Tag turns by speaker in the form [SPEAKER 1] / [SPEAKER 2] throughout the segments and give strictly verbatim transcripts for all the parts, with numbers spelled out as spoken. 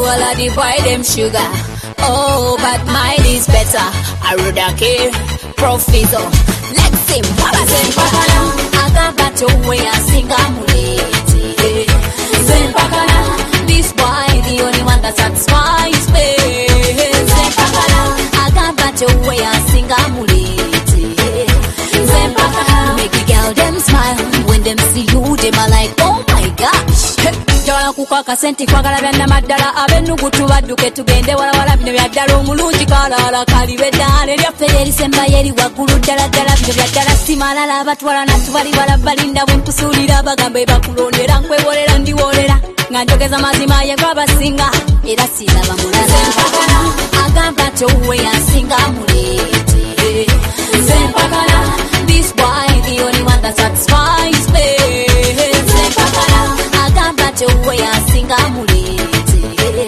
[SPEAKER 1] all of the boy them sugar. Oh, but mine is better. I rather care, professor. Let's sing, Papa sing, Pakana. Agamba to way I sing a muleti. Sing Pakana. This boy the only one that satisfies me. Sing Pakana. Agamba to way I sing a muleti. Sing Pakana. Make the girl them smile when them see you. Them are like, oh my gosh. Jawala kukwaka senti kwagala bya namaddala ab'ennugutu badduke tugende walawala bino bya ddala omulungi kalaala kalibe ddala eryaffe lyerisembayo eri waggulu ddala ddala bino bya ddala simalala abatwala natubali bala balinda bwe ntusuulira bagamba ebakulondera nkwebolera ndiwolera nga njogeza mazima ye gwabasinga era siraba mulala agamba nti owuwe yansinga muleete Zempakala. This boy the only one that satisfies me. Zempakala. Agamba to way I sing a mulete.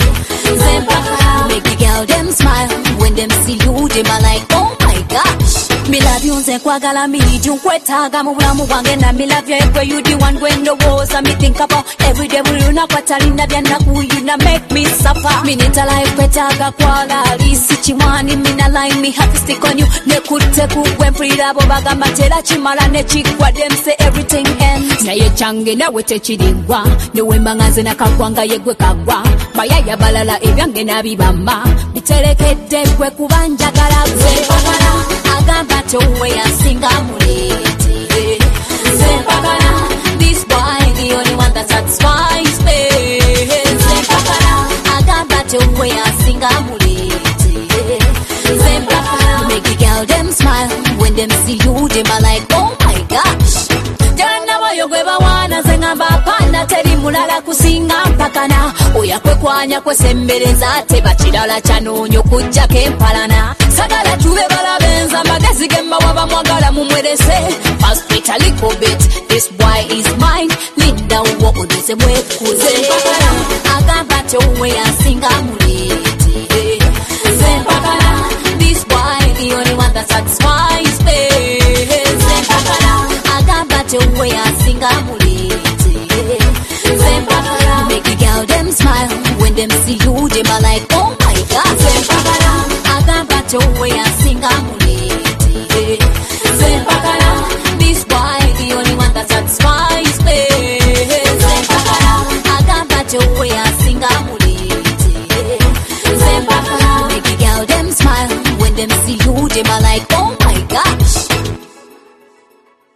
[SPEAKER 1] Zempakala. Make the girl them smile when them see you. Them are like, oh my gosh. Me love you nze kwagala mili junkwetaaga mu bulamu bwange na me love you every you the one when the wars and me think about every day buli lunaku atalinda byannaku you na make me suffer. Me need a life kwetaaga kwala lisi chimwani me na line me have to stick on you nekutte kugwe mpulira abo bagamba tera kimala ne kigwa them say everything ends naye kyange nawe tekiringwa newemba nga nze nakagwanga yegwe kagwa bayaya balala ebyange nabibama biterekedde gwe kuba njagala gwe agamba to way I sing a mulete. Zempakala. This boy the only one that satisfies me. Zempakala. Agamba to way I sing a mulete. Zempakala. Make the girl them smile when them see you. Them are like, oh my gosh. Jana wayo gweba wana zengamba panda teri mulala kusinga mpakana. Oya kwe kwanya kwe sembereza teba chidala chanonyo kujja kempalana. Sagala tuwe bala benza magasi gemba waba mwagala mumwerese. Fast bit a little bit, this boy is mine. Linda uwo udise mwekuze. Zempakala. Agamba chowe ya singa mulete. Zempakala. This boy the only one that satisfies me. Zempakala. Agamba chowe ya singa mulete.